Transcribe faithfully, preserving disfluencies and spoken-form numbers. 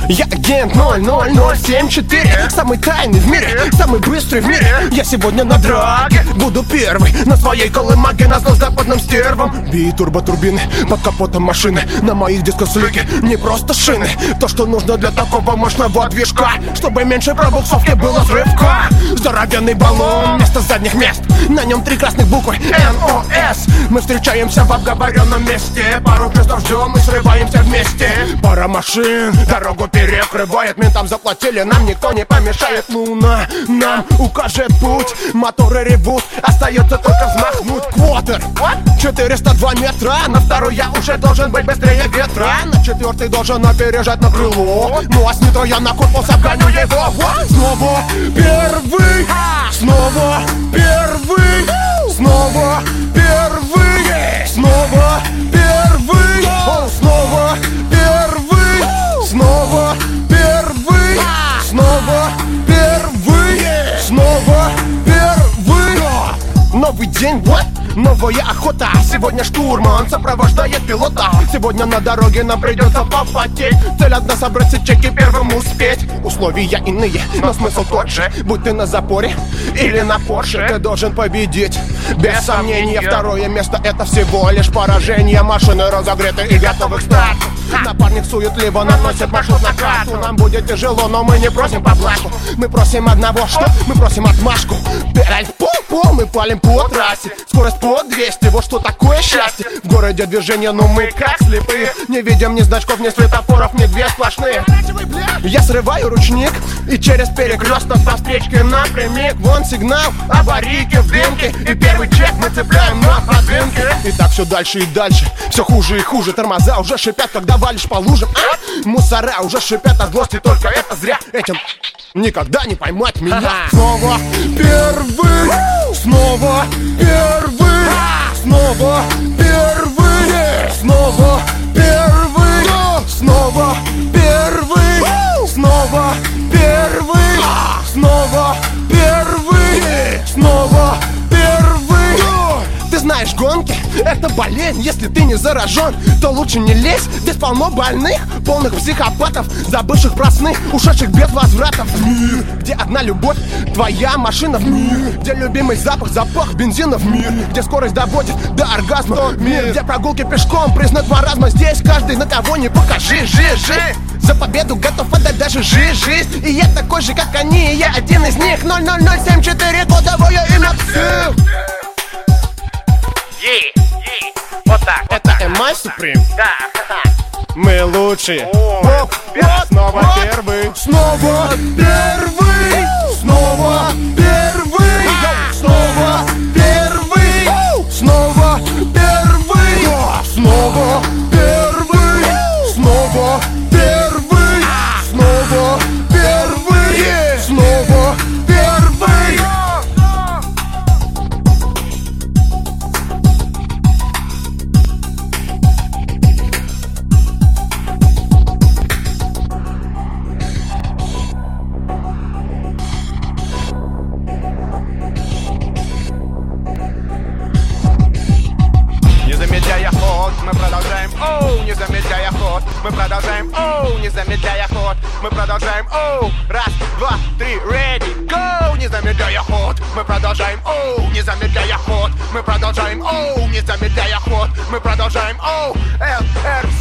Я агент ноль ноль ноль семь четыре, самый тайный в мире, самый быстрый в мире. Я сегодня на драке, буду первый на своей колымаге, назло западным стервам. Би турботурбины под капотом машины, на моих дисках слики не просто шины. То, что нужно для такого мощного движка, чтобы меньше пробуксовки было взрывка. Здоровенный баллон вместо задних мест, на нем три красных буквы эн о эс. Мы встречаемся в обговоренном месте, пару пестов ждем и срываемся вместе. Пара машин дорогу перекрывает, ментам заплатили, нам никто не помешает. Луна нам укажет путь, моторы ревут, остается только взмахнуть. Квотер, четыреста два метра, на второй я уже должен быть быстрее ветра. На четвертый должен опережать на крыло, ну а с нитро я на корпус обгоню его. Снова первый, снова первый, снова первый, снова первый, снова первый, снова первый, снова первый, снова первый. Новый день, what? Новая охота. Сегодня штурман сопровождает пилота. Сегодня на дороге нам придется попотеть. Цель одна — собрать все чеки, первым успеть. Условия иные, но смысл тот же. Будь ты на запоре или на Порше, ты должен победить. Без сомнения, второе место — это всего лишь поражение. Машины разогреты и готовы к старту. Напарник суетливо наносит маршрут на карту. Нам будет тяжело, но мы не просим поблажку. Мы просим одного, что? Мы просим отмашку. Педаль в пол, мы палим по трассе. Скорость по двести, вот что такое счастье. В городе движение, но мы как слепые. Не видим ни значков, ни светофоров, ни две сплошные. Я срываю ручник и через перекресток по встречке напрямик. Вон сигнал, аварийки в дымке, и первый чек мы цепляем на подвинке. И так все дальше и дальше, все хуже и хуже. Тормоза уже шипят, когда валишь по лужам, а? Мусора уже шипят от злости, только это зря. Этим никогда не поймать меня. Снова первый, снова первый, снова первый, снова первый, снова первый, снова первый, снова первый, снова первый. Ты знаешь, гонки — это болезнь. Если ты не заражен, то лучше не лезь. Здесь полно больных, полных психопатов, забывших про сны, ушедших без возвратов. В мир, где одна любовь, твоя машина. В мир, где любимый запах, запах бензина. В мир, где скорость доводит до оргазма. Тот мир, где прогулки пешком признак маразма. Здесь каждый на кого не покажи. Жи, жи, за победу готов отдать даже жи, жизнь. И я такой же, как они, и я один из них. ноль ноль ноль семь четыре, кодовое имя псих. Ей, ей, вот так. Это эм ай Supreme. Да. Мы лучшие. О, вот, вот, снова вот. первый. Снова первый. Снова первый. Снова первый. Снова первый. Снова первый. Снова первый. Снова первый. Снова первый. Мы продолжаем, оу, не замедляя ход. Мы продолжаем, оу, не замедляя ход. Мы продолжаем, оу, раз, два, три, ready, go, не замедляя ход. Мы продолжаем, оу, не замедляя ход. Мы продолжаем, оу, не замедляя ход. Мы продолжаем, оу, эл эр